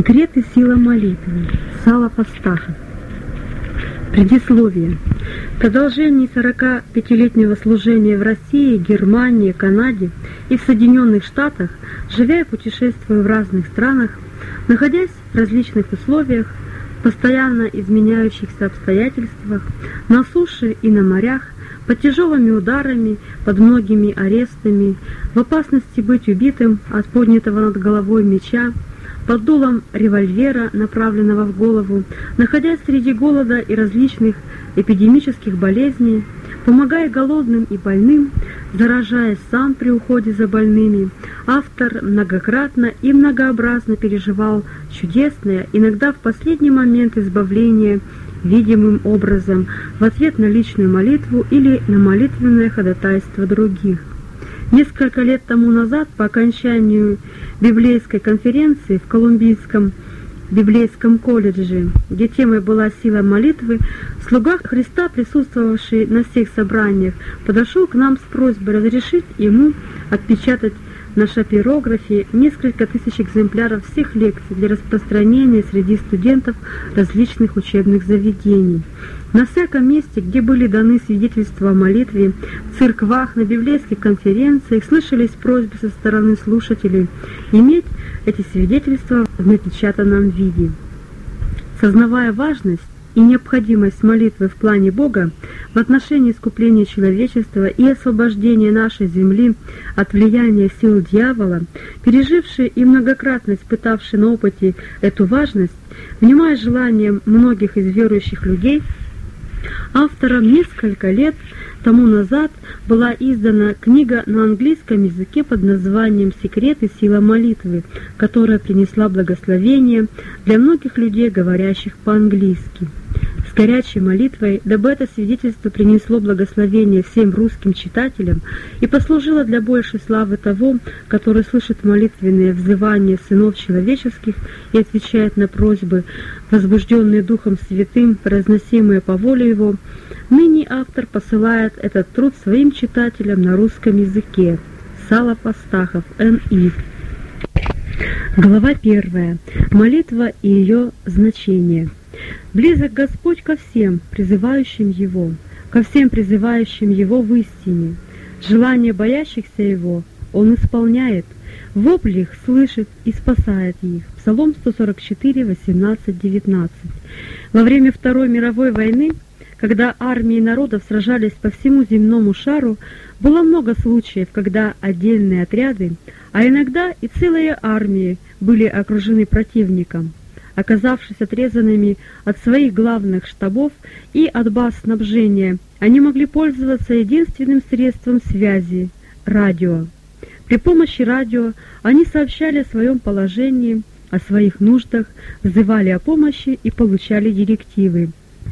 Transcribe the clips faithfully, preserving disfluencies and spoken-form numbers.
Секрет и сила молитвы. Салов Астахов. Предисловие. В продолжении сорокапятилетнего служения в России, Германии, Канаде и в Соединенных Штатах, живя и путешествуя в разных странах, находясь в различных условиях, постоянно изменяющихся обстоятельствах, на суше и на морях, под тяжелыми ударами, под многими арестами, в опасности быть убитым от поднятого над головой меча, под дулом револьвера, направленного в голову, находясь среди голода и различных эпидемических болезней, помогая голодным и больным, заражаясь сам при уходе за больными, автор многократно и многообразно переживал чудесное, иногда в последний момент избавления видимым образом в ответ на личную молитву или на молитвенное ходатайство других. Несколько лет тому назад, по окончанию библейской конференции в Колумбийском библейском колледже, где темой была сила молитвы, слуга Христа, присутствовавший на всех собраниях, подошел к нам с просьбой разрешить ему отпечатать на шапирографе несколько тысяч экземпляров всех лекций для распространения среди студентов различных учебных заведений. На всяком месте, где были даны свидетельства о молитве, в церквах, на библейских конференциях, слышались просьбы со стороны слушателей иметь эти свидетельства в напечатанном виде. Сознавая важность и необходимость молитвы в плане Бога в отношении искупления человечества и освобождения нашей земли от влияния сил дьявола, пережившие и многократно испытавшие на опыте эту важность, внимая желанием многих из верующих людей, автором несколько лет тому назад была издана книга на английском языке под названием «Секрет и сила молитвы», которая принесла благословение для многих людей, говорящих по-английски. С горячей молитвой, дабы это свидетельство принесло благословение всем русским читателям и послужило для большей славы того, который слышит молитвенные взывания сынов человеческих и отвечает на просьбы, возбужденные Духом Святым, произносимые по воле Его, ныне автор посылает этот труд своим читателям на русском языке. Салов Астахов, Н И Глава первая. Молитва и ее значение. Близок Господь ко всем, призывающим Его, ко всем призывающим Его в истине. Желание боящихся Его Он исполняет, вопли их слышит и спасает их. Псалом сто сорок четыре, восемнадцать, девятнадцать. Во время Второй мировой войны, когда армии народов сражались по всему земному шару, было много случаев, когда отдельные отряды, а иногда и целые армии были окружены противником. Оказавшись отрезанными от своих главных штабов и от баз снабжения, они могли пользоваться единственным средством связи – радио. При помощи радио они сообщали о своем положении, о своих нуждах, взывали о помощи и получали директивы.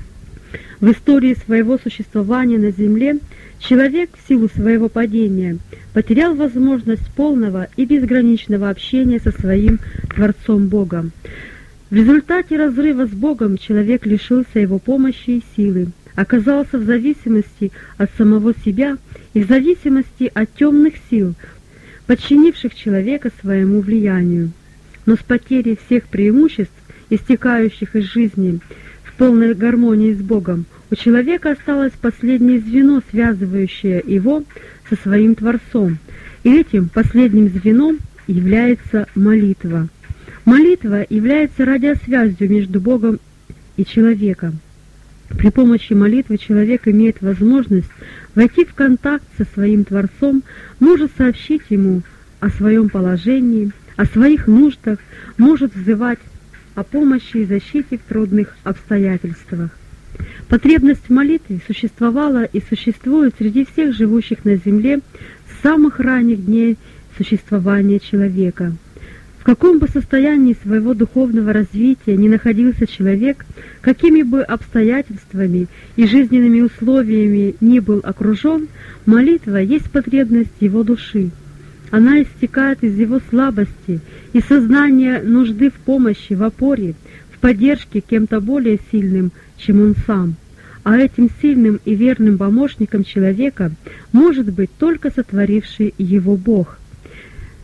В истории своего существования на Земле человек в силу своего падения потерял возможность полного и безграничного общения со своим Творцом Богом. В результате разрыва с Богом человек лишился Его помощи и силы, оказался в зависимости от самого себя и в зависимости от темных сил, подчинивших человека своему влиянию. Но с потерей всех преимуществ, истекающих из жизни, в полной гармонии с Богом, у человека осталось последнее звено, связывающее его со своим Творцом, и этим последним звеном является молитва. Молитва является радиосвязью между Богом и человеком. При помощи молитвы человек имеет возможность войти в контакт со своим Творцом, может сообщить Ему о своем положении, о своих нуждах, может взывать о помощи и защите в трудных обстоятельствах. Потребность в молитве существовала и существует среди всех живущих на земле с самых ранних дней существования человека. В каком бы состоянии своего духовного развития ни находился человек, какими бы обстоятельствами и жизненными условиями ни был окружен, молитва есть потребность его души. Она истекает из его слабости и сознания нужды в помощи, в опоре, в поддержке кем-то более сильным, чем он сам. А этим сильным и верным помощником человека может быть только сотворивший его Бог.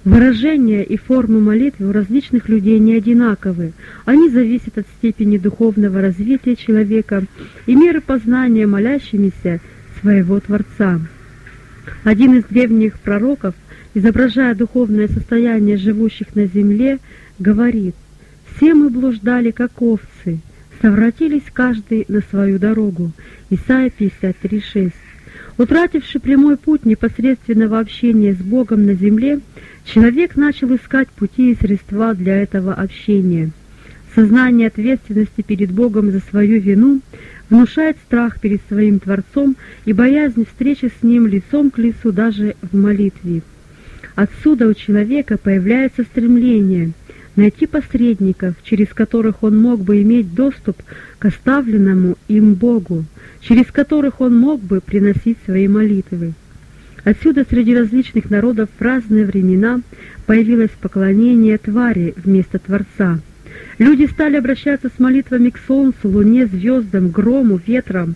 Выражения и формы молитвы у различных людей не одинаковы. Они зависят от степени духовного развития человека и меры познания молящимися своего Творца. Один из древних пророков, изображая духовное состояние живущих на земле, говорит: «Все мы блуждали, как овцы, совратились каждый на свою дорогу». Исайя пятьдесят три шесть. Утративший прямой путь непосредственного общения с Богом на земле, человек начал искать пути и средства для этого общения. Сознание ответственности перед Богом за свою вину внушает страх перед своим Творцом и боязнь встречи с Ним лицом к лицу даже в молитве. Отсюда у человека появляется стремление найти посредников, через которых он мог бы иметь доступ к оставленному им Богу, через которых он мог бы приносить свои молитвы. Отсюда среди различных народов в разные времена появилось поклонение твари вместо Творца. Люди стали обращаться с молитвами к солнцу, луне, звездам, грому, ветрам,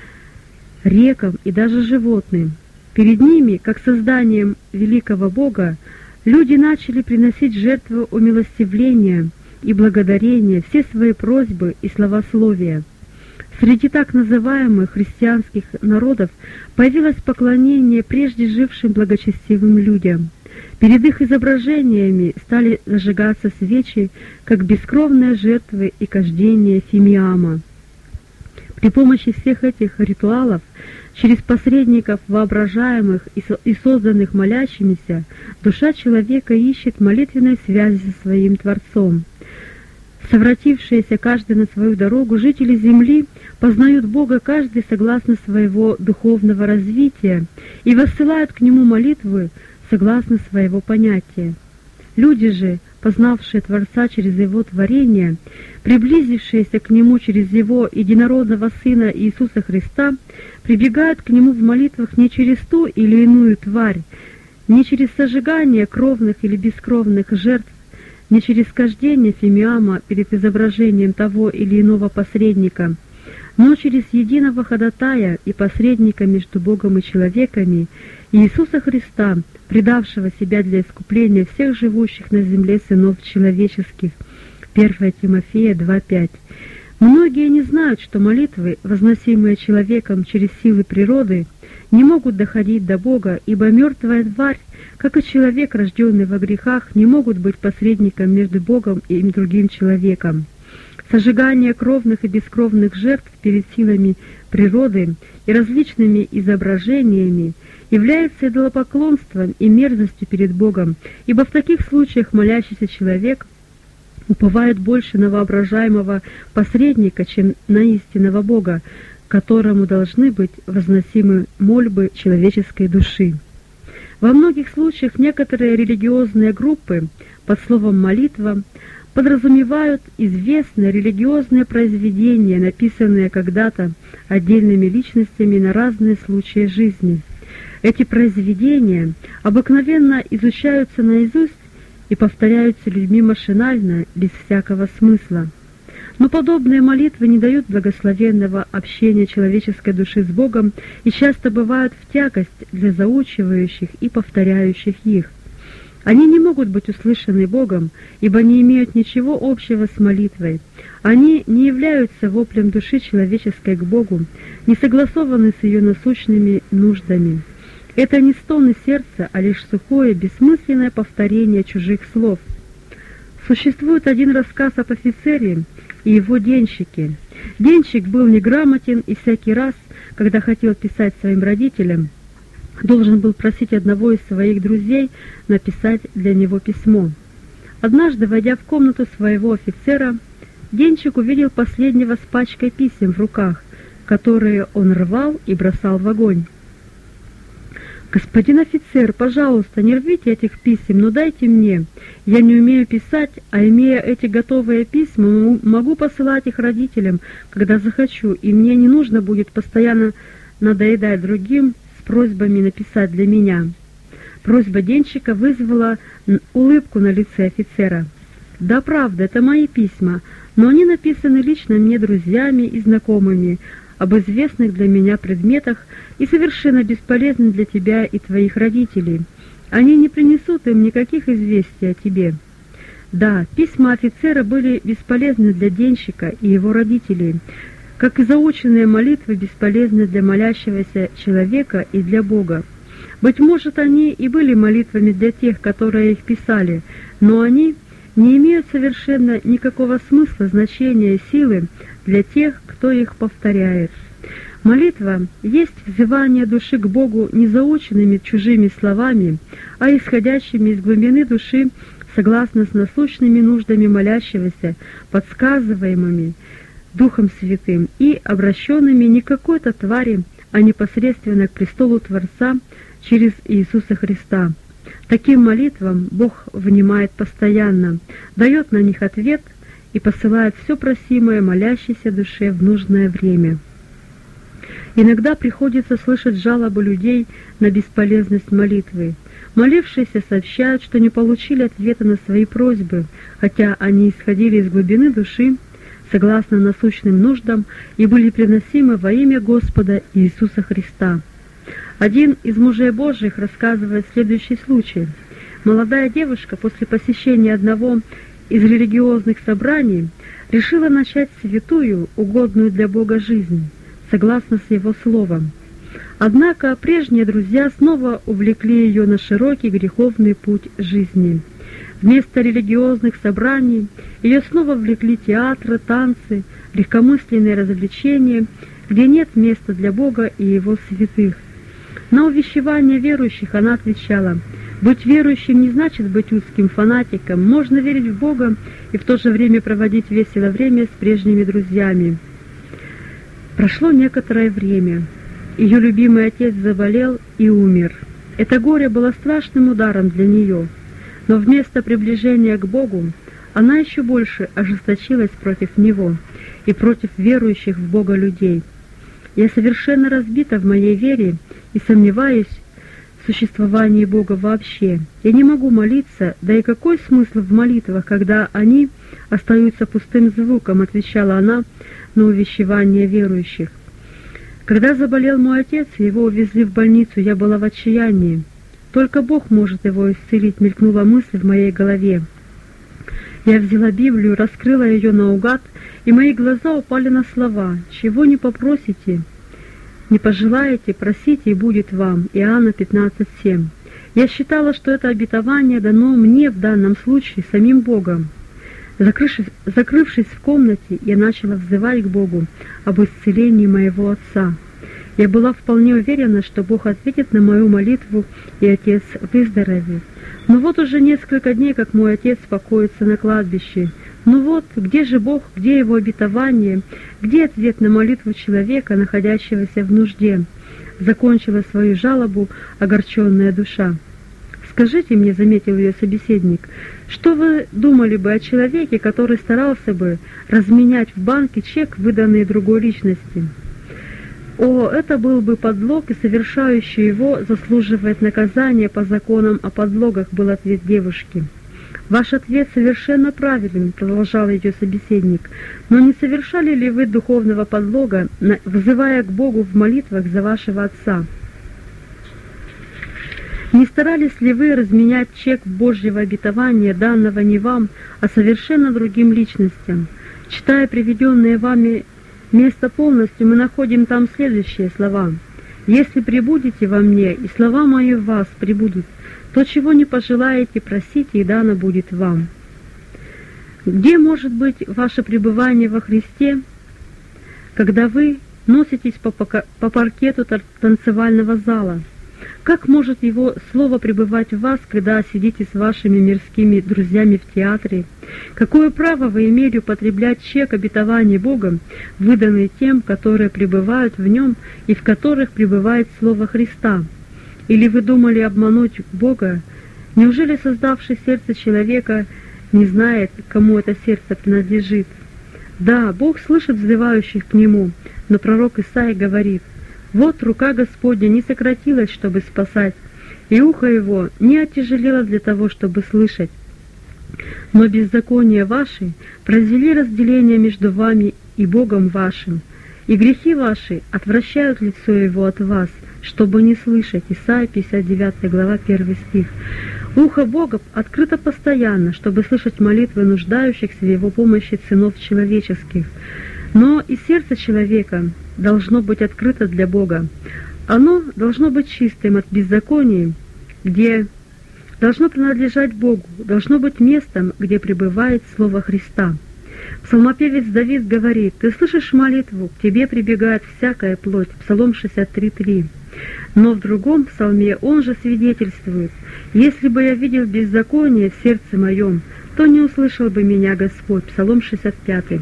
рекам и даже животным. Перед ними, как созданием великого Бога, люди начали приносить жертву умилостивления и благодарения, все свои просьбы и словословия. Среди так называемых христианских народов появилось поклонение прежде жившим благочестивым людям. Перед их изображениями стали зажигаться свечи, как бескровные жертвы и кождение фимиама. При помощи всех этих ритуалов, через посредников воображаемых и созданных молящимися, душа человека ищет молитвенной связи со своим Творцом. Совратившиеся каждый на свою дорогу, жители земли познают Бога каждый согласно своего духовного развития и воссылают к Нему молитвы согласно своего понятия. Люди же, познавшие Творца через Его творение, приблизившиеся к Нему через Его единородного Сына Иисуса Христа, прибегают к Нему в молитвах не через ту или иную тварь, не через сожигание кровных или бескровных жертв, не через кождение фимиама перед изображением того или иного посредника, но через единого ходатая и посредника между Богом и человеками, Иисуса Христа, предавшего себя для искупления всех живущих на земле сынов человеческих. первое Тимофея два пять. Многие не знают, что молитвы, возносимые человеком через силы природы, не могут доходить до Бога, ибо мертвая тварь, как и человек, рожденный во грехах, не могут быть посредником между Богом и другим человеком. Сожигание кровных и бескровных жертв перед силами природы и различными изображениями является идолопоклонством и мерзостью перед Богом, ибо в таких случаях молящийся человек уповает больше на воображаемого посредника, чем на истинного Бога, которому должны быть возносимы мольбы человеческой души. Во многих случаях некоторые религиозные группы под словом «молитва» подразумевают известные религиозные произведения, написанные когда-то отдельными личностями на разные случаи жизни. Эти произведения обыкновенно изучаются наизусть и повторяются людьми машинально, без всякого смысла. Но подобные молитвы не дают благословенного общения человеческой души с Богом и часто бывают в тягость для заучивающих и повторяющих их. Они не могут быть услышаны Богом, ибо не имеют ничего общего с молитвой. Они не являются воплем души человеческой к Богу, не согласованы с ее насущными нуждами. Это не стоны сердца, а лишь сухое, бессмысленное повторение чужих слов. Существует один рассказ об офицере и его денщике. Денщик был неграмотен и всякий раз, когда хотел писать своим родителям, должен был просить одного из своих друзей написать для него письмо. Однажды, войдя в комнату своего офицера, денщик увидел последнего с пачкой писем в руках, которые он рвал и бросал в огонь. «Господин офицер, пожалуйста, не рвите этих писем, но дайте мне. Я не умею писать, а имея эти готовые письма, могу посылать их родителям, когда захочу, и мне не нужно будет постоянно надоедать другим с просьбами написать для меня». Просьба денщика вызвала улыбку на лице офицера. «Да, правда, это мои письма, но они написаны лично мне друзьями и знакомыми, об известных для меня предметах и совершенно бесполезны для тебя и твоих родителей. они не принесут им никаких известий о тебе. Да, письма офицера были бесполезны для денщика и его родителей, как и заученные молитвы бесполезны для молящегося человека и для Бога. Быть может, они и были молитвами для тех, которые их писали, но они не имеют совершенно никакого смысла, значения и силы для тех, кто их повторяет. Молитва есть взывание души к Богу не заученными чужими словами, а исходящими из глубины души согласно с насущными нуждами молящегося, подсказываемыми Духом Святым и обращенными не к какой-то твари, а непосредственно к престолу Творца через Иисуса Христа. Таким молитвам Бог внимает постоянно, дает на них ответ и посылает все просимое молящейся душе в нужное время. Иногда приходится слышать жалобы людей на бесполезность молитвы. Молившиеся сообщают, что не получили ответа на свои просьбы, хотя они исходили из глубины души, согласно насущным нуждам, и были приносимы во имя Господа Иисуса Христа. Один из мужей Божьих рассказывает следующий случай. Молодая девушка после посещения одного из религиозных собраний решила начать святую, угодную для Бога жизнь, согласно с Его словом. Однако прежние друзья снова увлекли ее на широкий греховный путь жизни. Вместо религиозных собраний ее снова влекли театры, танцы, легкомысленные развлечения, где нет места для Бога и Его святых. На увещевание верующих она отвечала: «Быть верующим не значит быть узким фанатиком, можно верить в Бога и в то же время проводить весело время с прежними друзьями». Прошло некоторое время. Ее любимый отец заболел и умер. Это горе было страшным ударом для нее, но вместо приближения к Богу она еще больше ожесточилась против Него и против верующих в Бога людей. «Я совершенно разбита в моей вере и сомневаюсь в существовании Бога вообще. Я не могу молиться, да и какой смысл в молитвах, когда они остаются пустым звуком», — отвечала она на увещевание верующих. «Когда заболел мой отец, и его увезли в больницу, я была в отчаянии. Только Бог может его исцелить», — мелькнула мысль в моей голове. Я взяла Библию, раскрыла ее наугад, и мои глаза упали на слова: «Чего не попросите, не пожелаете, просите, и будет вам». Иоанна пятнадцать семь. Я считала, что это обетование дано мне в данном случае самим Богом. Закрывшись, закрывшись в комнате, я начала взывать к Богу об исцелении моего отца. Я была вполне уверена, что Бог ответит на мою молитву, и отец выздоровеет. Но вот уже несколько дней, как мой отец покоится на кладбище. Ну вот, где же Бог, где Его обетование, где ответ на молитву человека, находящегося в нужде? Закончила свою жалобу огорченная душа. «Скажите мне, — заметил ее собеседник, — что вы думали бы о человеке, который старался бы разменять в банке чек, выданный другой личности?» «О, это был бы подлог, и совершающий его заслуживает наказания по законам о подлогах», — был ответ девушки. «Ваш ответ совершенно правилен», — продолжал ее собеседник, «но не совершали ли вы духовного подлога, взывая к Богу в молитвах за вашего отца? Не старались ли вы разменять чек Божьего обетования, данного не вам, а совершенно другим личностям? Читая приведенные вами место полностью, мы находим там следующие слова: «Если пребудете во мне, и слова мои в вас пребудут, то, чего не пожелаете, просите, и дано будет вам». Где может быть ваше пребывание во Христе, когда вы носитесь по, по паркету танцевального зала? Как может Его Слово пребывать в вас, когда сидите с вашими мирскими друзьями в театре? Какое право вы имели употреблять чек обетований Богом, выданный тем, которые пребывают в нем и в которых пребывает Слово Христа? Или вы думали обмануть Бога? Неужели создавший сердце человека не знает, кому это сердце принадлежит? Да, Бог слышит взывающих к Нему, но пророк Исаия говорит: «Вот рука Господня не сократилась, чтобы спасать, и ухо Его не оттяжелело для того, чтобы слышать. Но беззакония ваши произвели разделение между вами и Богом вашим, И грехи ваши отвращают лицо его от вас, чтобы не слышать». Исайя пятьдесят девятая глава, первый стих. Ухо Бога открыто постоянно, чтобы слышать молитвы нуждающихся в его помощи сынов человеческих. Но и сердце человека должно быть открыто для Бога. Оно должно быть чистым от беззакония, где должно принадлежать Богу, должно быть местом, где пребывает Слово Христа. Псалмопевец Давид говорит: «Ты слышишь молитву, к тебе прибегает всякая плоть». Псалом шестьдесят три три. Но в другом псалме он же свидетельствует: «Если бы я видел беззаконие в сердце моем, то не услышал бы меня Господь». Псалом шестьдесят пять.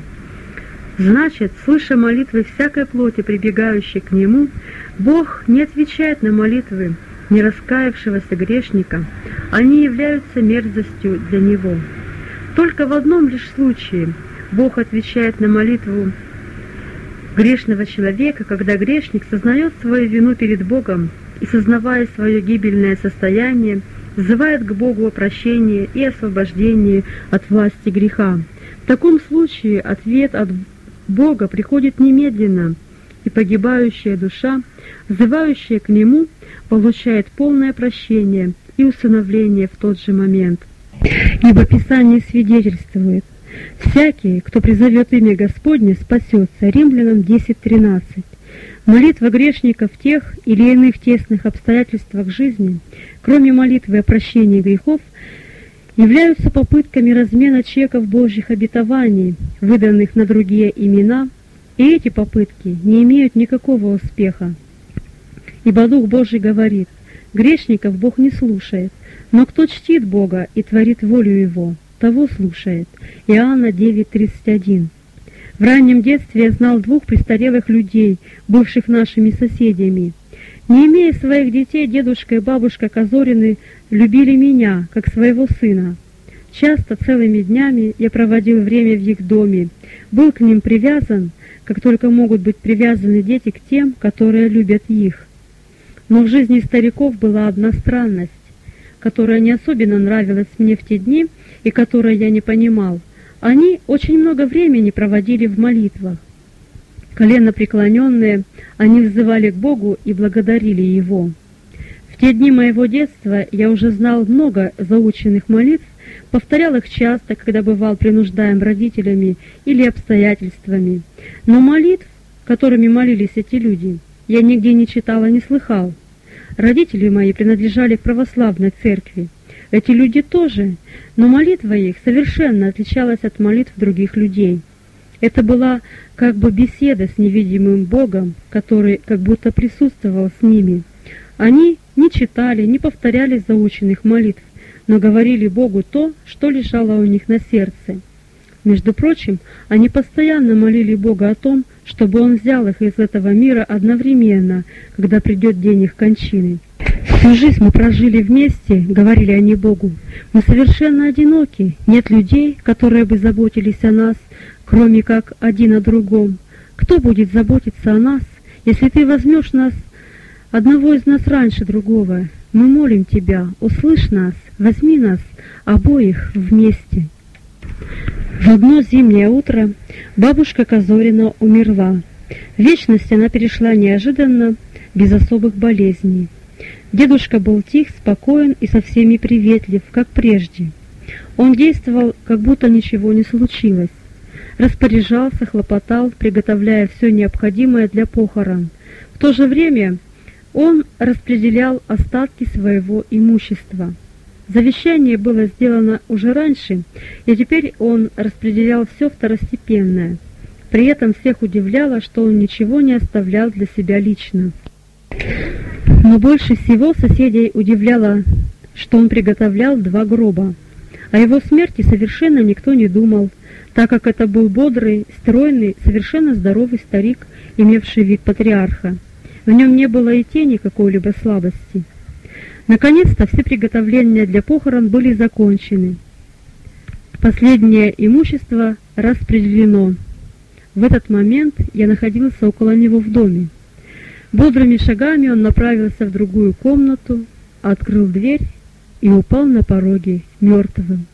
Значит, слыша молитвы всякой плоти, прибегающей к Нему, Бог не отвечает на молитвы нераскаявшегося грешника, они являются мерзостью для Него. Только в одном лишь случае Бог отвечает на молитву грешного человека, когда грешник сознает свою вину перед Богом и, сознавая свое гибельное состояние, взывает к Богу о прощении и освобождении от власти греха. В таком случае ответ от Бога приходит немедленно, и погибающая душа, взывающая к Нему, получает полное прощение и усыновление в тот же момент. Ибо Писание свидетельствует: «Всякий, кто призовет имя Господне, спасется». Римлянам десять тринадцать. Молитва грешника в тех или иных тесных обстоятельствах жизни, кроме молитвы о прощении грехов, являются попытками размена чеков Божьих обетований, выданных на другие имена, и эти попытки не имеют никакого успеха. Ибо Дух Божий говорит: «Грешников Бог не слушает, но кто чтит Бога и творит волю Его, того слушает». Иоанна девять тридцать один. В раннем детстве я знал двух престарелых людей, бывших нашими соседями. Не имея своих детей, дедушка и бабушка Козорины любили меня, как своего сына. Часто целыми днями я проводил время в их доме, был к ним привязан, как только могут быть привязаны дети к тем, которые любят их. Но в жизни стариков была одна странность, которая не особенно нравилась мне в те дни и которую я не понимал. Они очень много времени проводили в молитвах. Колено преклоненные, они взывали к Богу и благодарили Его. В те дни моего детства я уже знал много заученных молитв, повторял их часто, когда бывал принуждаем родителями или обстоятельствами. Но молитв, которыми молились эти люди, я нигде не читал и не слыхал. Родители мои принадлежали к православной церкви. Эти люди тоже, но молитва их совершенно отличалась от молитв других людей. Это была как бы беседа с невидимым Богом, который как будто присутствовал с ними. Они не читали, не повторяли заученных молитв, но говорили Богу то, что лежало у них на сердце. Между прочим, они постоянно молили Бога о том, чтобы Он взял их из этого мира одновременно, когда придет день их кончины. Всю жизнь мы прожили вместе, говорили они Богу. Мы совершенно одиноки, нет людей, которые бы заботились о нас, кроме как один о другом. Кто будет заботиться о нас, если Ты возьмешь нас, одного из нас раньше другого? Мы молим Тебя, услышь нас, возьми нас обоих вместе. В одно зимнее утро бабушка Козорина умерла. В вечность она перешла неожиданно, без особых болезней. Дедушка был тих, спокоен и со всеми приветлив, как прежде. Он действовал, как будто ничего не случилось. Распоряжался, хлопотал, приготовляя все необходимое для похорон. В то же время он распределял остатки своего имущества. Завещание было сделано уже раньше, и теперь он распределял все второстепенное. При этом всех удивляло, что он ничего не оставлял для себя лично. Но больше всего соседей удивляло, что он приготовлял два гроба. О его смерти совершенно никто не думал, так как это был бодрый, стройный, совершенно здоровый старик, имевший вид патриарха. В нем не было и тени какой-либо слабости. Наконец-то все приготовления для похорон были закончены. Последнее имущество распределено. В этот момент я находился около него в доме. Бодрыми шагами он направился в другую комнату, открыл дверь и упал на пороге мертвым.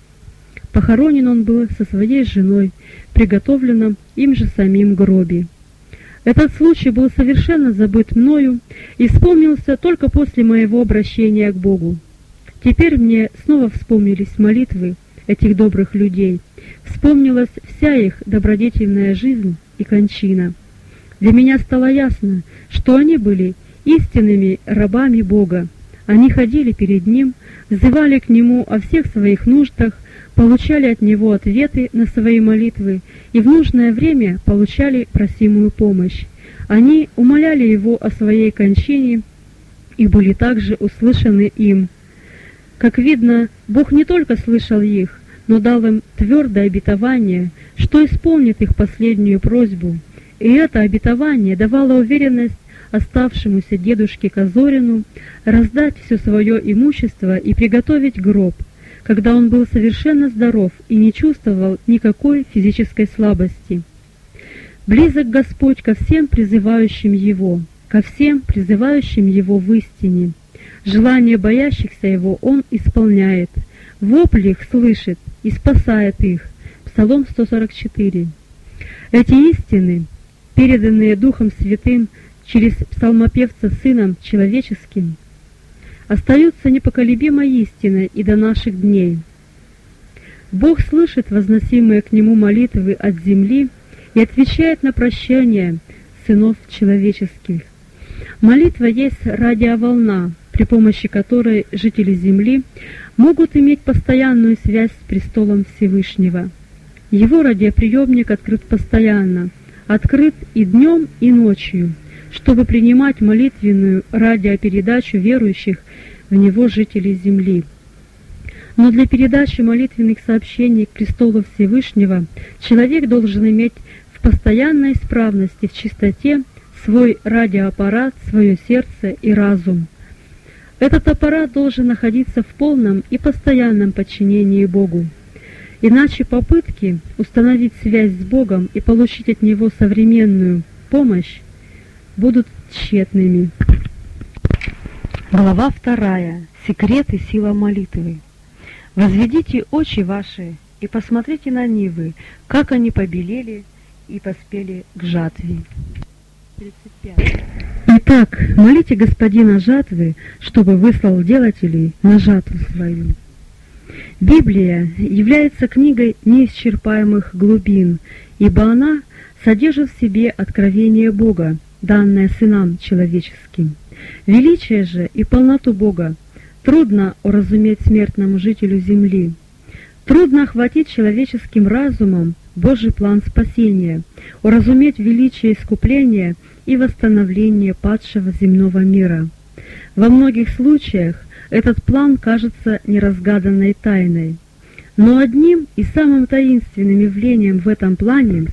Похоронен он был со своей женой в приготовленном им же самим гробе. Этот случай был совершенно забыт мною и вспомнился только после моего обращения к Богу. Теперь мне снова вспомнились молитвы этих добрых людей, вспомнилась вся их добродетельная жизнь и кончина. Для меня стало ясно, что они были истинными рабами Бога. Они ходили перед Ним, взывали к Нему о всех своих нуждах, получали от Него ответы на свои молитвы и в нужное время получали просимую помощь. Они умоляли Его о своей кончине и были также услышаны им. Как видно, Бог не только слышал их, но дал им твердое обетование, что исполнит их последнюю просьбу. И это обетование давало уверенность оставшемуся дедушке Казорину раздать все свое имущество и приготовить гроб, когда он был совершенно здоров и не чувствовал никакой физической слабости. Близок Господь ко всем призывающим Его, ко всем призывающим Его в истине. Желание боящихся Его Он исполняет, вопль их слышит и спасает их. Псалом сто сорок четыре. Эти истины, переданные Духом Святым через псалмопевца Сыном Человеческим, остаются непоколебимой истиной и до наших дней. Бог слышит возносимые к Нему молитвы от земли и отвечает на прощение сынов человеческих. Молитва есть радиоволна, при помощи которой жители Земли могут иметь постоянную связь с престолом Всевышнего. Его радиоприемник открыт постоянно, открыт и днем, и ночью, чтобы принимать молитвенную радиопередачу верующих в него жителей Земли. Но для передачи молитвенных сообщений к престолу Всевышнего человек должен иметь в постоянной исправности, в чистоте свой радиоаппарат, свое сердце и разум. Этот аппарат должен находиться в полном и постоянном подчинении Богу. Иначе попытки установить связь с Богом и получить от Него современную помощь будут тщетными. Глава вторая. Секрет и сила молитвы. «Возведите очи ваши и посмотрите на нивы, как они побелели и поспели к жатве». тридцать пять. Итак, молите Господина жатвы, чтобы выслал делателей на жатву свою. Библия является книгой неисчерпаемых глубин, ибо она содержит в себе откровение Бога, данное сынам человеческим. Величие же и полноту Бога трудно уразуметь смертному жителю земли. Трудно охватить человеческим разумом Божий план спасения, уразуметь величие искупления и восстановления падшего земного мира. Во многих случаях этот план кажется неразгаданной тайной. Но одним и самым таинственным явлением в этом плане,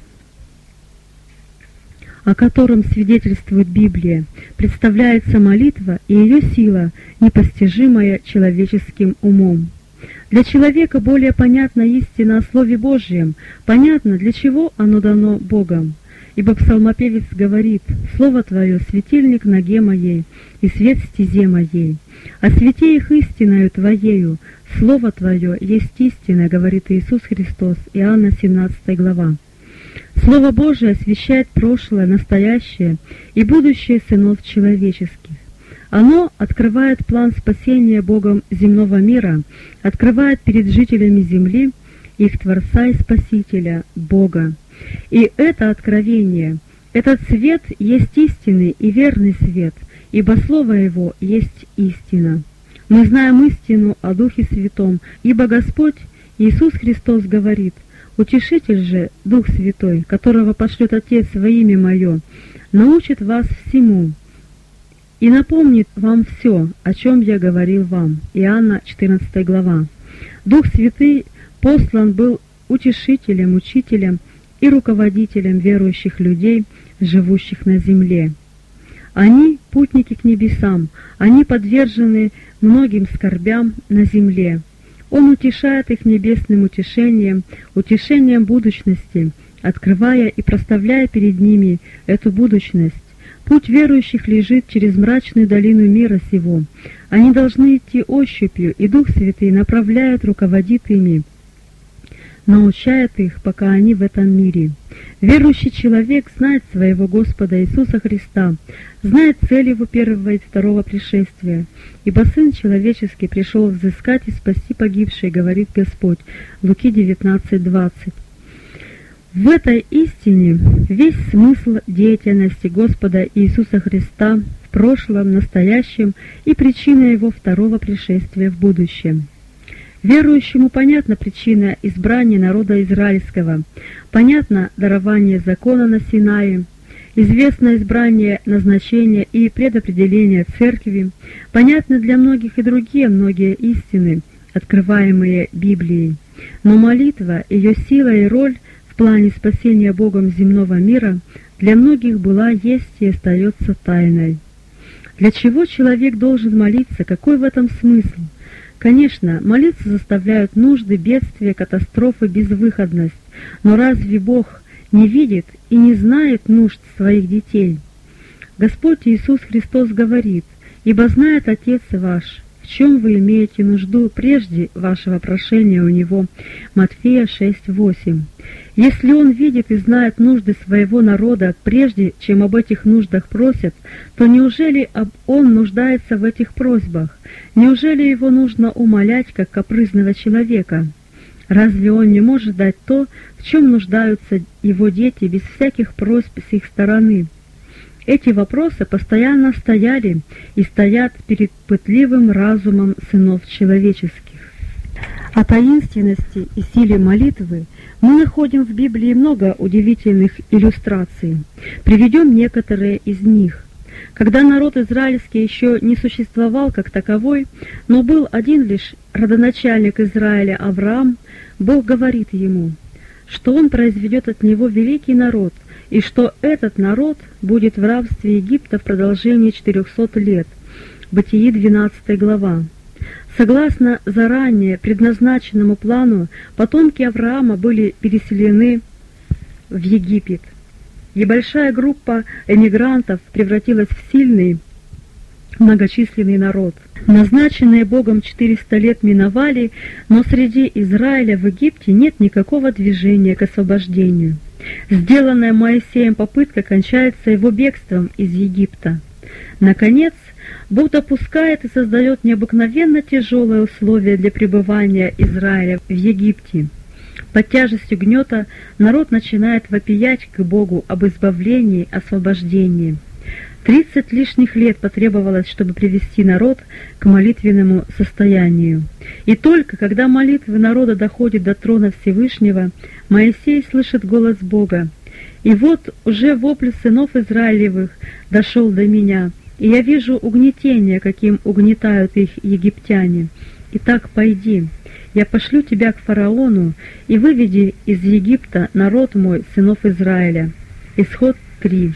о котором свидетельствует Библия, представляется молитва и ее сила, непостижимая человеческим умом. Для человека более понятна истина о Слове Божьем, понятно, для чего оно дано Богом. Ибо псалмопевец говорит: «Слово Твое — светильник ноге моей и свет стезе моей. Освети их истиною Твоею, Слово Твое есть истина», — говорит Иисус Христос, Иоанна семнадцатая глава. Слово Божие освещает прошлое, настоящее и будущее сынов человеческих. Оно открывает план спасения Богом земного мира, открывает перед жителями земли их Творца и Спасителя, Бога. И это откровение, этот свет есть истинный и верный свет, ибо Слово Его есть истина. Мы знаем истину о Духе Святом, ибо Господь Иисус Христос говорит: «Утешитель же, Дух Святой, которого пошлет Отец во имя Мое, научит вас всему и напомнит вам все, о чем я говорил вам». Иоанна четырнадцатая глава. Дух Святый послан был утешителем, учителем и руководителем верующих людей, живущих на земле. Они — путники к небесам, они подвержены многим скорбям на земле. Он утешает их небесным утешением, утешением будущности, открывая и проставляя перед ними эту будущность. Путь верующих лежит через мрачную долину мира сего. Они должны идти ощупью, и Дух Святый направляет, руководит ими. научает их, пока они в этом мире. Верующий человек знает своего Господа Иисуса Христа, знает цель Его первого и второго пришествия. Ибо Сын Человеческий пришел взыскать и спасти погибшие, говорит Господь. Луки девятнадцать двадцать. В этой истине весь смысл деятельности Господа Иисуса Христа в прошлом, настоящем и причина Его второго пришествия в будущем. Верующему понятна причина избрания народа израильского, понятно дарование закона на Синае, известно избрание, назначение и предопределение церкви, понятны для многих и другие многие истины, открываемые Библией. Но молитва, ее сила и роль в плане спасения Богом земного мира для многих была, есть и остается тайной. Для чего человек должен молиться? Какой в этом смысл? Конечно, молиться заставляют нужды, бедствия, катастрофы, безвыходность. Но разве Бог не видит и не знает нужд своих детей? Господь Иисус Христос говорит: «Ибо знает Отец ваш, в чем вы имеете нужду прежде вашего прошения у Него». Матфея шесть восемь. Если Он видит и знает нужды своего народа, прежде чем об этих нуждах просят, то неужели Он нуждается в этих просьбах? Неужели Его нужно умолять, как капризного человека? Разве Он не может дать то, в чем нуждаются Его дети, без всяких просьб с их стороны? Эти вопросы постоянно стояли и стоят перед пытливым разумом сынов человеческих. О таинственности и силе молитвы мы находим в Библии много удивительных иллюстраций. Приведем некоторые из них. Когда народ израильский еще не существовал как таковой, но был один лишь родоначальник Израиля Авраам, Бог говорит ему, что Он произведет от него великий народ, и что этот народ будет в рабстве Египта в продолжении четырехсот лет. Бытие двенадцатая глава. Согласно заранее предназначенному плану, потомки Авраама были переселены в Египет. Небольшая группа эмигрантов превратилась в сильный, многочисленный народ. Назначенные Богом четыреста лет миновали, но среди Израиля в Египте нет никакого движения к освобождению. Сделанная Моисеем попытка кончается его бегством из Египта. Наконец, Бог допускает и создает необыкновенно тяжелые условия для пребывания Израиля в Египте. Под тяжестью гнета народ начинает вопиять к Богу об избавлении, освобождении. Тридцать лишних лет потребовалось, чтобы привести народ к молитвенному состоянию. И только когда молитвы народа доходят до трона Всевышнего, Моисей слышит голос Бога. «И вот уже вопль сынов Израилевых дошел до меня, и я вижу угнетение, каким угнетают их египтяне. Итак, пойди, я пошлю тебя к фараону, и выведи из Египта народ мой, сынов Израиля». Исход три.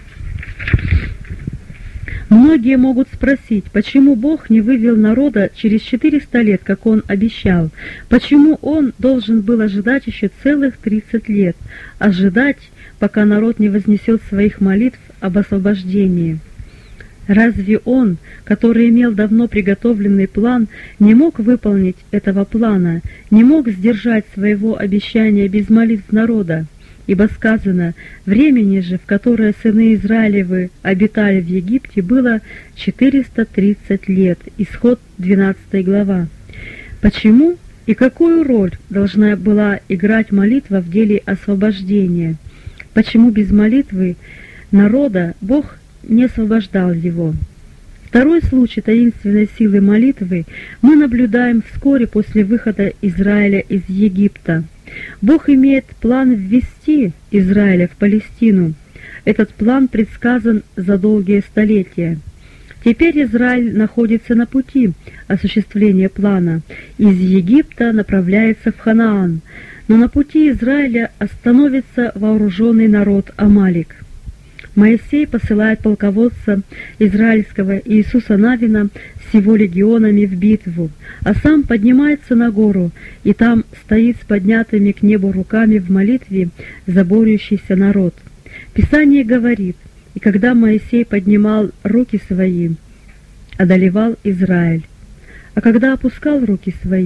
Многие могут спросить, почему Бог не вывел народа через четыреста лет, как Он обещал? Почему Он должен был ожидать еще целых тридцать лет? Ожидать, пока народ не вознесет своих молитв об освобождении? Разве Он, который имел давно приготовленный план, не мог выполнить этого плана, не мог сдержать своего обещания без молитв народа? Ибо сказано, времени же, в которое сыны Израилевы обитали в Египте, было четыреста тридцать лет. Исход двенадцатая глава. Почему и какую роль должна была играть молитва в деле освобождения? Почему без молитвы народа Бог не освобождал его? Второй случай таинственной силы молитвы мы наблюдаем вскоре после выхода Израиля из Египта. Бог имеет план ввести Израиля в Палестину. Этот план предсказан за долгие столетия. Теперь Израиль находится на пути осуществления плана. Из Египта направляется в Ханаан, но на пути Израиля остановится вооруженный народ Амалик. Моисей посылает полководца израильского Иисуса Навина с его легионами в битву, а сам поднимается на гору, и там стоит с поднятыми к небу руками в молитве за борющийся народ. Писание говорит, и когда Моисей поднимал руки свои, одолевал Израиль, а когда опускал руки свои,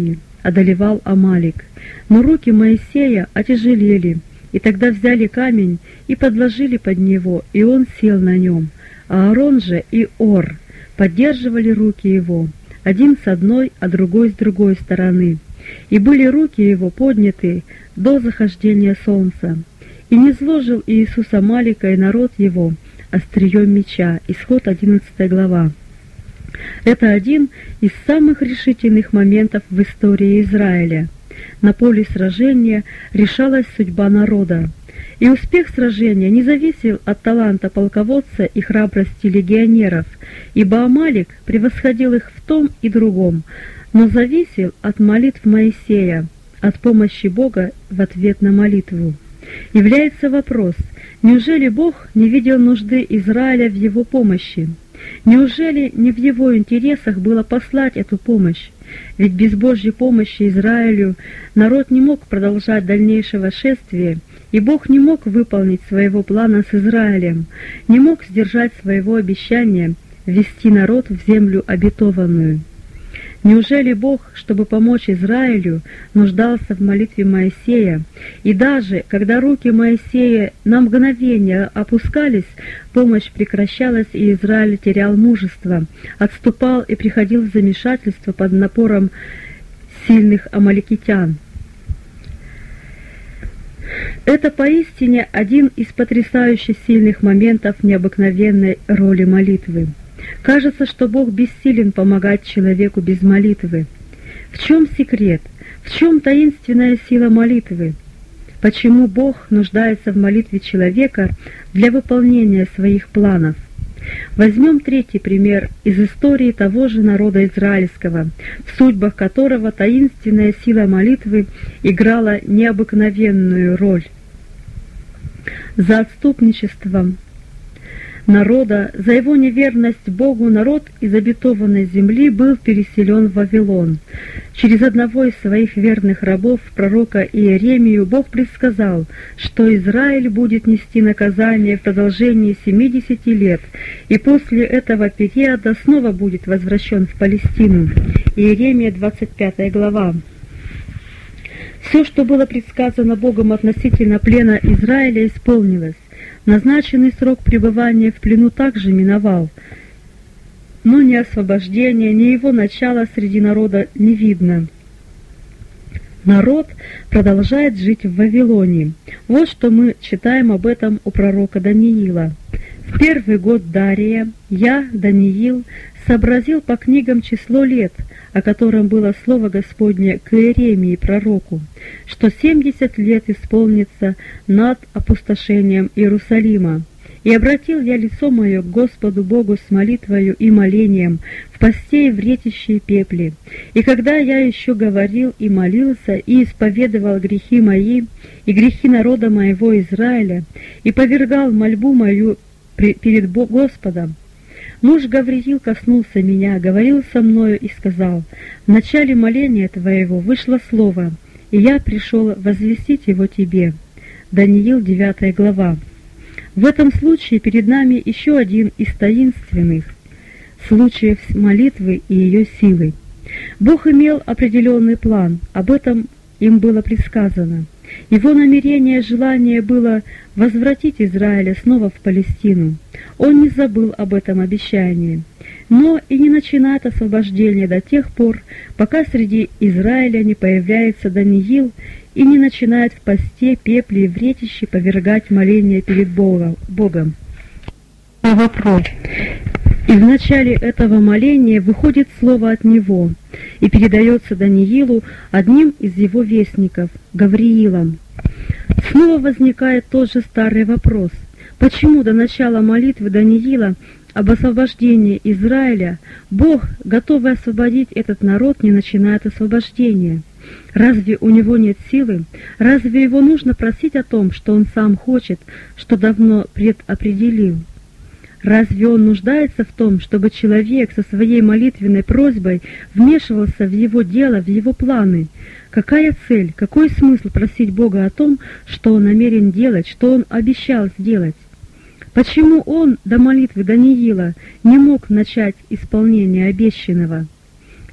одолевал Амалик. Но руки Моисея отяжелели, и тогда взяли камень и подложили под него, и он сел на нем. А Аарон же и Ор поддерживали руки его, один с одной, а другой с другой стороны. И были руки его подняты до захождения солнца. И не зложил Иисус Амалика и народ его острием меча. Исход одиннадцатая глава. Это один из самых решительных моментов в истории Израиля. На поле сражения решалась судьба народа. И успех сражения не зависел от таланта полководца и храбрости легионеров, ибо Амалик превосходил их в том и другом, но зависел от молитв Моисея, от помощи Бога в ответ на молитву. Является вопрос, неужели Бог не видел нужды Израиля в его помощи? Неужели не в его интересах было послать эту помощь? Ведь без Божьей помощи Израилю народ не мог продолжать дальнейшего шествия, и Бог не мог выполнить своего плана с Израилем, не мог сдержать своего обещания ввести народ в землю обетованную. Неужели Бог, чтобы помочь Израилю, нуждался в молитве Моисея, и даже когда руки Моисея на мгновение опускались, помощь прекращалась, и Израиль терял мужество, отступал и приходил в замешательство под напором сильных амаликитян? Это поистине один из потрясающе сильных моментов необыкновенной роли молитвы. Кажется, что Бог бессилен помогать человеку без молитвы. В чем секрет? В чем таинственная сила молитвы? Почему Бог нуждается в молитве человека для выполнения своих планов? Возьмем третий пример из истории того же народа израильского, в судьбах которого таинственная сила молитвы играла необыкновенную роль. За отступничеством народа, за его неверность Богу, народ из обетованной земли был переселен в Вавилон. Через одного из своих верных рабов, пророка Иеремию, Бог предсказал, что Израиль будет нести наказание в продолжении семидесяти лет, и после этого периода снова будет возвращен в Палестину. Иеремия, двадцать пятая глава. Все, что было предсказано Богом относительно плена Израиля, исполнилось. Назначенный срок пребывания в плену также миновал, но ни освобождения, ни его начала среди народа не видно. Народ продолжает жить в Вавилоне. Вот что мы читаем об этом у пророка Даниила. «В первый год Дария я, Даниил, сообразил по книгам число лет, о котором было слово Господне к Иеремии пророку, что семьдесят лет исполнится над опустошением Иерусалима. И обратил я лицо мое к Господу Богу с молитвою и молением, в посте и в ретище и пепле. И когда я еще говорил и молился, и исповедовал грехи мои, и грехи народа моего Израиля, и повергал мольбу мою перед Господом, муж Гавриил коснулся меня, говорил со мною и сказал: в начале моления твоего вышло слово, и я пришел возвестить его тебе». Даниил, девятая глава. В этом случае перед нами еще один из таинственных случаев молитвы и ее силы. Бог имел определенный план, об этом им было предсказано. Его намерение, желание было возвратить Израиля снова в Палестину. Он не забыл об этом обещании, но и не начинает освобождение до тех пор, пока среди Израиля не появляется Даниил и не начинает в посте, пепле и вретище повергать моление перед Богом. Вопрос. И в начале этого моления выходит слово от него и передается Даниилу одним из его вестников, Гавриилом. Снова возникает тот же старый вопрос: почему до начала молитвы Даниила об освобождении Израиля Бог, готовый освободить этот народ, не начинает освобождение? Разве у него нет силы? Разве его нужно просить о том, что он сам хочет, что давно предопределил? Разве он нуждается в том, чтобы человек со своей молитвенной просьбой вмешивался в его дело, в его планы? Какая цель, какой смысл просить Бога о том, что он намерен делать, что он обещал сделать? Почему он до молитвы Даниила не мог начать исполнение обещанного?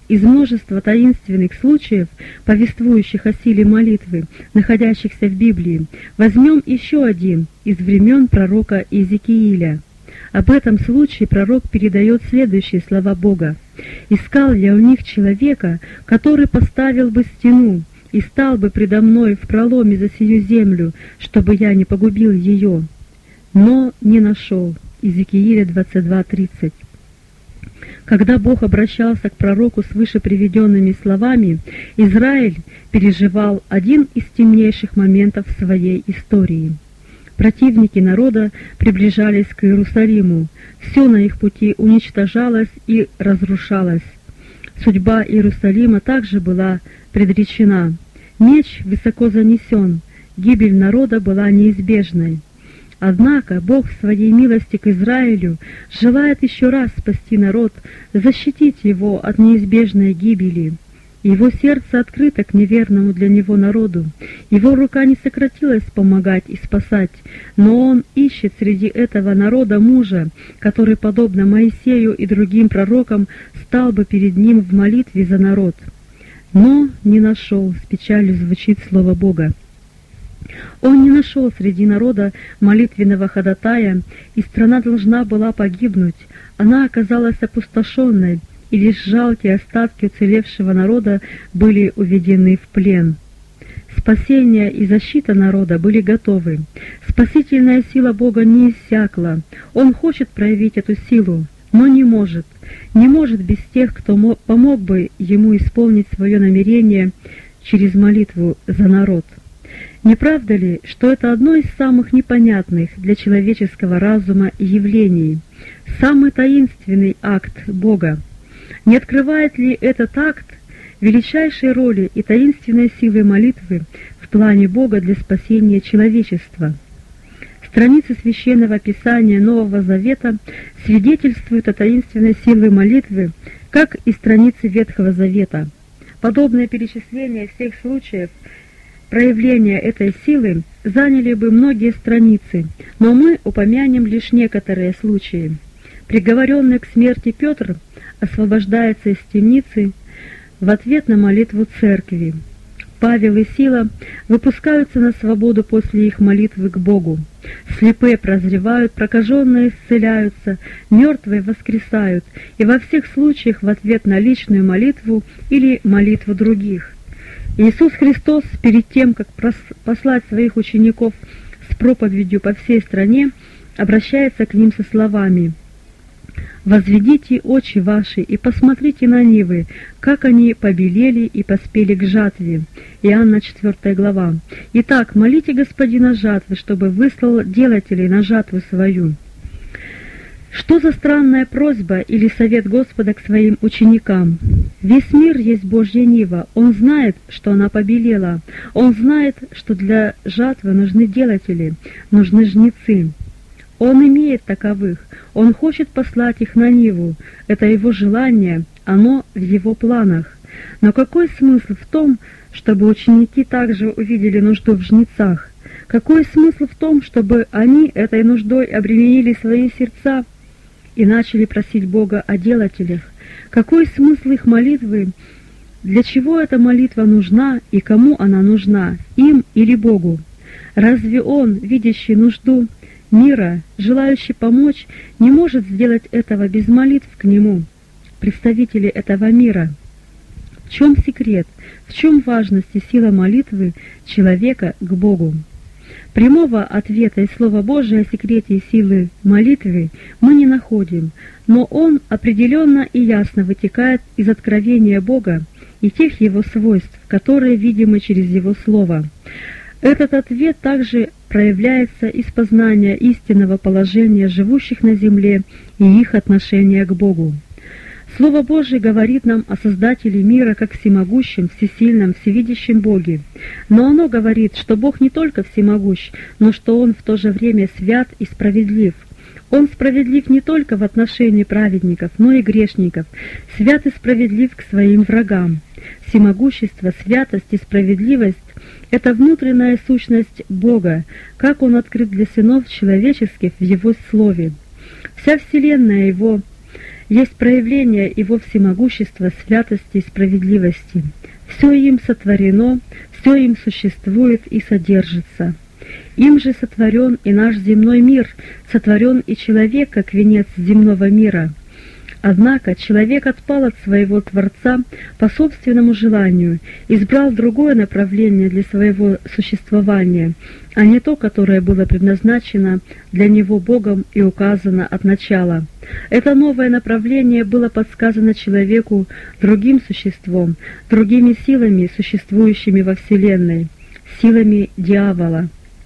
из множества таинственных случаев, повествующих о силе молитвы, находящихся в Библии, возьмем еще один из времен пророка Иезекииля. Об этом случае пророк передает следующие слова Бога. «Искал я у них человека, который поставил бы стену, и стал бы предо мной в проломе за сию землю, чтобы я не погубил ее, но не нашел». Иезекииля двадцать два тридцать. Когда Бог обращался к пророку с выше приведенными словами, Израиль переживал один из темнейших моментов своей истории. Противники народа приближались к Иерусалиму, все на их пути уничтожалось и разрушалось. Судьба Иерусалима также была предречена. Меч высоко занесен, гибель народа была неизбежной. Однако Бог в своей милости к Израилю желает еще раз спасти народ, защитить его от неизбежной гибели. Его сердце открыто к неверному для него народу. Его рука не сократилась помогать и спасать, но он ищет среди этого народа мужа, который, подобно Моисею и другим пророкам, стал бы перед ним в молитве за народ. Но не нашел, с печалью звучит слово Бога. Он не нашел среди народа молитвенного ходатая, и страна должна была погибнуть. Она оказалась опустошенной, и лишь жалкие остатки уцелевшего народа были уведены в плен. Спасение и защита народа были готовы. Спасительная сила Бога не иссякла. Он хочет проявить эту силу, но не может. Не может без тех, кто мог, помог бы ему исполнить свое намерение через молитву за народ. Не правда ли, что это одно из самых непонятных для человеческого разума явлений, самый таинственный акт Бога? Не открывает ли этот акт величайшей роли и таинственной силы молитвы в плане Бога для спасения человечества? Страницы Священного Писания Нового Завета свидетельствуют о таинственной силе молитвы, как и страницы Ветхого Завета. Подобное перечисление всех случаев проявления этой силы заняли бы многие страницы, но мы упомянем лишь некоторые случаи. Приговоренный к смерти Петр освобождается из темницы в ответ на молитву церкви. Павел и Сила выпускаются на свободу после их молитвы к Богу. Слепые прозревают, прокаженные исцеляются, мертвые воскресают, и во всех случаях в ответ на личную молитву или молитву других. Иисус Христос, перед тем, как послать своих учеников с проповедью по всей стране, обращается к ним со словами: «Возведите очи ваши и посмотрите на нивы, как они побелели и поспели к жатве». Иоанна четвёртая глава. «Итак, молите Господина жатвы, чтобы выслал делателей на жатву свою». Что за странная просьба или совет Господа к своим ученикам? Весь мир есть Божья нива, Он знает, что она побелела, Он знает, что для жатвы нужны делатели, нужны жнецы. Он имеет таковых, Он хочет послать их на ниву, это Его желание, оно в Его планах. Но какой смысл в том, чтобы ученики также увидели нужду в жнецах? Какой смысл в том, чтобы они этой нуждой обременили свои сердца и начали просить Бога о делателях? Какой смысл их молитвы? Для чего эта молитва нужна и кому она нужна, им или Богу? Разве Он, видящий нужду мира, желающий помочь, не может сделать этого без молитв к Нему, представители этого мира? В чем секрет, в чем важность и сила молитвы человека к Богу? Прямого ответа из Слова Божия о секрете и силы молитвы мы не находим, но он определенно и ясно вытекает из откровения Бога и тех Его свойств, которые видимы через Его Слово. Этот ответ также проявляется из познания истинного положения живущих на земле и их отношения к Богу. Слово Божие говорит нам о Создателе мира как всемогущем, всесильном, всевидящем Боге. Но оно говорит, что Бог не только всемогущ, но что Он в то же время свят и справедлив. Он справедлив не только в отношении праведников, но и грешников, свят и справедлив к своим врагам. Всемогущество, святость и справедливость — это внутренняя сущность Бога, как Он открыт для сынов человеческих в Его Слове. Вся вселенная Его есть проявление Его всемогущества, святости и справедливости. Все им сотворено, все им существует и содержится. Им же сотворен и наш земной мир, сотворен и человек, как венец земного мира. Однако человек отпал от своего Творца по собственному желанию, избрал другое направление для своего существования, а не то, которое было предназначено для него Богом и указано от начала. Это новое направление было подсказано человеку другим существом, другими силами, существующими во Вселенной, силами дьявола.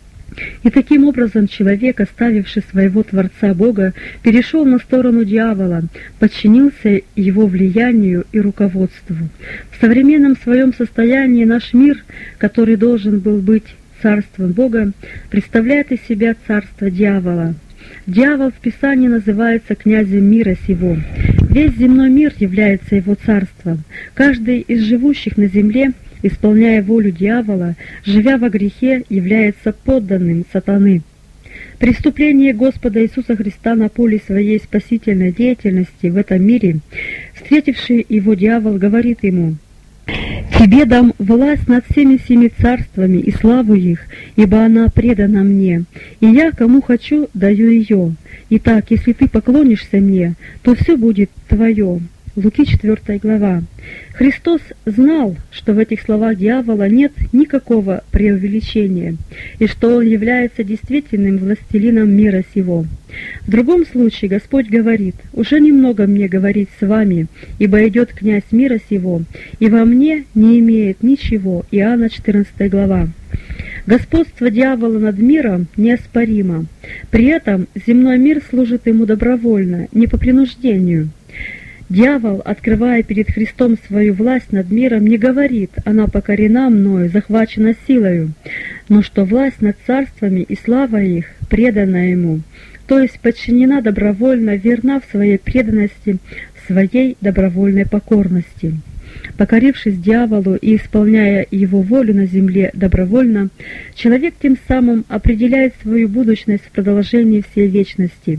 И таким образом человек, оставивший своего Творца Бога, перешел на сторону дьявола, подчинился его влиянию и руководству. В современном своем состоянии наш мир, который должен был быть царством Бога, представляет из себя царство дьявола. Дьявол в Писании называется князем мира сего. Весь земной мир является его царством. Каждый из живущих на земле, исполняя волю дьявола, живя во грехе, является подданным сатаны. Преступление Господа Иисуса Христа на поле своей спасительной деятельности в этом мире, встретивший его дьявол, говорит ему: «Тебе дам власть над всеми семи царствами и славу их, ибо она предана мне, и я, кому хочу, даю ее. Итак, если ты поклонишься мне, то все будет твое». Луки четвёртая глава. Христос знал, что в этих словах дьявола нет никакого преувеличения, и что он является действительным властелином мира сего. В другом случае Господь говорит: «Уже немного мне говорить с вами, ибо идет князь мира сего, и во мне не имеет ничего». Иоанна четырнадцатая глава. Господство дьявола над миром неоспоримо. При этом земной мир служит ему добровольно, не по принуждению. Дьявол, открывая перед Христом свою власть над миром, не говорит: «Она покорена мною, захвачена силою», но что власть над царствами и слава их предана ему, то есть подчинена добровольно, верна в своей преданности, в своей добровольной покорности. Покорившись дьяволу и исполняя его волю на земле добровольно, человек тем самым определяет свою будущность в продолжении всей вечности.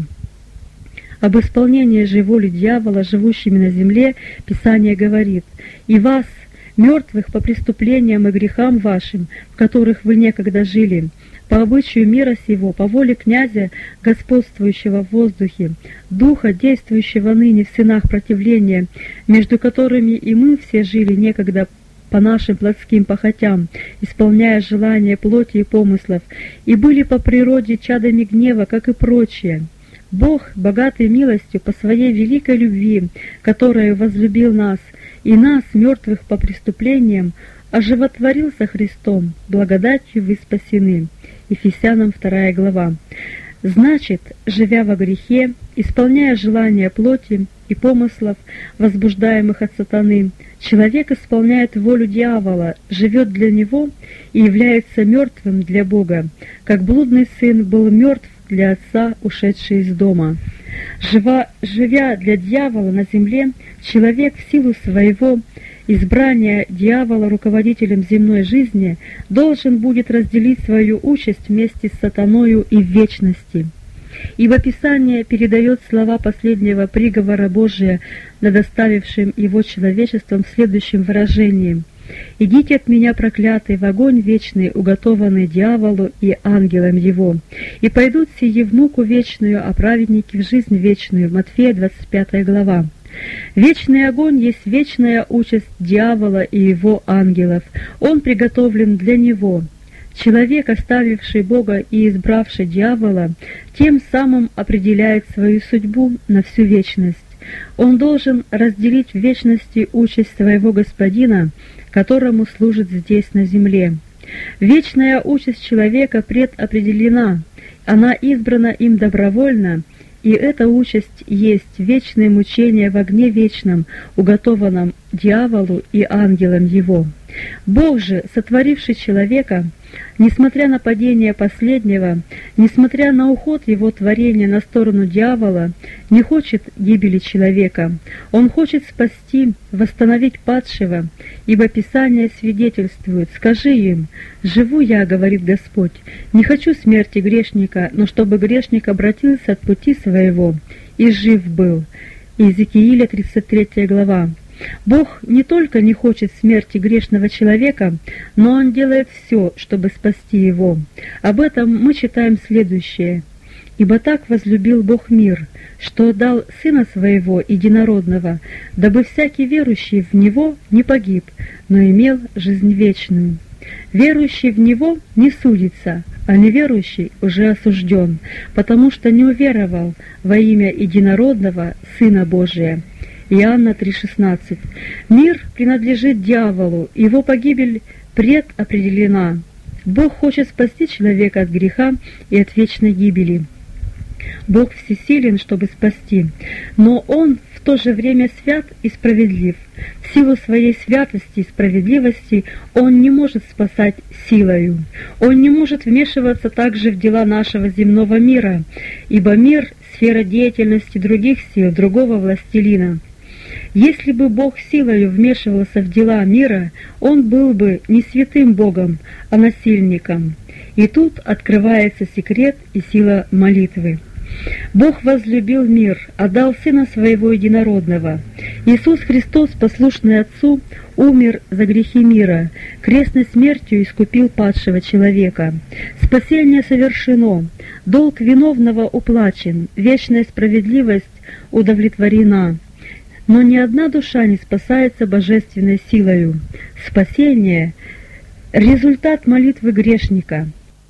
Об исполнении же воли дьявола, живущими на земле, Писание говорит: «И вас, мертвых по преступлениям и грехам вашим, в которых вы некогда жили, по обычаю мира сего, по воле князя, господствующего в воздухе, духа, действующего ныне в сынах противления, между которыми и мы все жили некогда по нашим плотским похотям, исполняя желания плоти и помыслов, и были по природе чадами гнева, как и прочие. Бог, богатый милостью по своей великой любви, которую возлюбил нас, и нас, мертвых по преступлениям, оживотворил со Христом, благодатью вы спасены». Ефесянам вторая глава. Значит, живя во грехе, исполняя желания плоти и помыслов, возбуждаемых от сатаны, человек исполняет волю дьявола, живет для него и является мертвым для Бога, как блудный сын был мертв для отца, ушедший из дома. Жива, живя для дьявола на земле, человек в силу своего избрания дьявола руководителем земной жизни должен будет разделить свою участь вместе с сатаною и в вечности. Ибо Писание передает слова последнего приговора Божия над оставившим его человечеством в следующем выражении: «Идите от меня, проклятый, в огонь вечный, уготованный дьяволу и ангелам его, и пойдут сии в муку вечную, а праведники в жизнь вечную». Матфея двадцать пятая глава. Вечный огонь есть вечная участь дьявола и его ангелов. Он приготовлен для него. Человек, оставивший Бога и избравший дьявола, тем самым определяет свою судьбу на всю вечность. Он должен разделить в вечности участь своего Господина, которому служит здесь на земле. Вечная участь человека предопределена, она избрана им добровольно, и эта участь есть вечное мучение в огне вечном, уготованном дьяволу и ангелам его. Бог же, сотворивший человека, несмотря на падение последнего, несмотря на уход его творения на сторону дьявола, не хочет гибели человека. Он хочет спасти, восстановить падшего, ибо Писание свидетельствует: «Скажи им: живу я, говорит Господь, не хочу смерти грешника, но чтобы грешник обратился от пути своего и жив был». Иезекииля, тридцать третья глава. Бог не только не хочет смерти грешного человека, но Он делает все, чтобы спасти его. Об этом мы читаем следующее. «Ибо так возлюбил Бог мир, что отдал Сына Своего Единородного, дабы всякий верующий в Него не погиб, но имел жизнь вечную. Верующий в Него не судится, а неверующий уже осужден, потому что не уверовал во имя Единородного Сына Божия». Иоанна три шестнадцать. Мир принадлежит дьяволу, его погибель предопределена. Бог хочет спасти человека от греха и от вечной гибели. Бог всесилен, чтобы спасти, но Он в то же время свят и справедлив. В силу своей святости и справедливости Он не может спасать силою. Он не может вмешиваться также в дела нашего земного мира, ибо мир — сфера деятельности других сил, другого властелина. Если бы Бог силою вмешивался в дела мира, Он был бы не святым Богом, а насильником. И тут открывается секрет и сила молитвы. Бог возлюбил мир, отдал Сына Своего Единородного. Иисус Христос, послушный Отцу, умер за грехи мира, крестной смертью искупил падшего человека. Спасение совершено, долг виновного уплачен, вечная справедливость удовлетворена. Но ни одна душа не спасается божественной силою. Спасение — результат молитвы грешника.